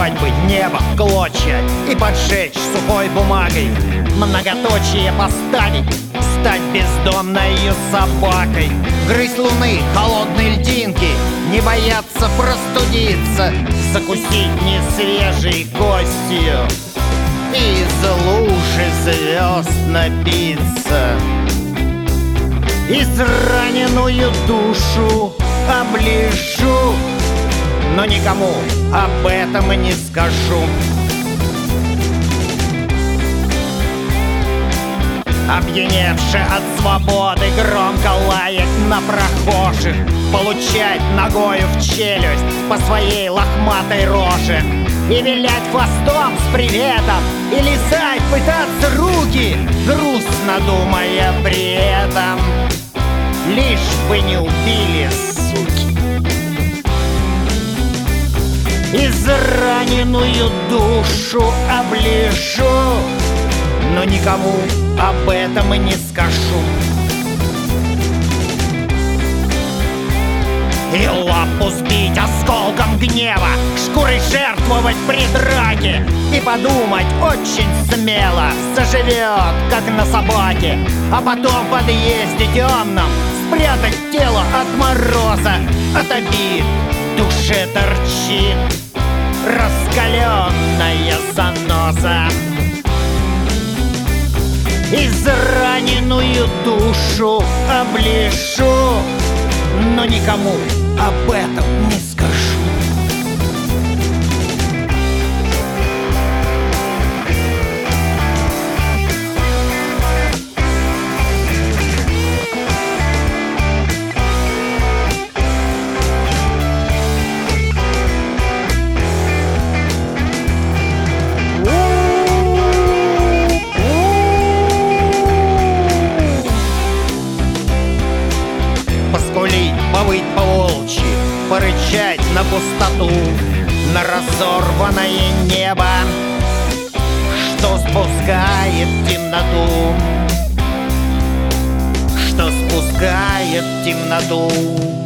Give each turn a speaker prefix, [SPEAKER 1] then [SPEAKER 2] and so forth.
[SPEAKER 1] Порвать бы небо в клочья и поджечь сухой бумагой, многоточие поставить, стать бездомною собакой, грызть луны холодные льдинки, не бояться простудиться, закусить несвежей костью, из лужи звезд напиться. Израненную душу оближу, но никому об этом и не скажу. Опьяневший от свободы громко лаять на прохожих, получать ногою в челюсть по своей лохматой роже и вилять хвостом с приветом, и лизать пытаться руки, грустно думая при этом, лишь бы не убили, суки. Израненную душу оближу, но никому об этом и не скажу. И лапу сбить осколком гнева, шкурой жертвовать при драке, и подумать очень смело, заживет, как на собаке, а потом в подъезде темном спрятать тело от мороза, от обид в душе торчит раскаленная заноза. Израненную душу оближу, но никому об этом не скажу. Поскулить, повыть по-волчьи, порычать на пустоту, на разорванное небо, что спускает темноту, что спускает темноту.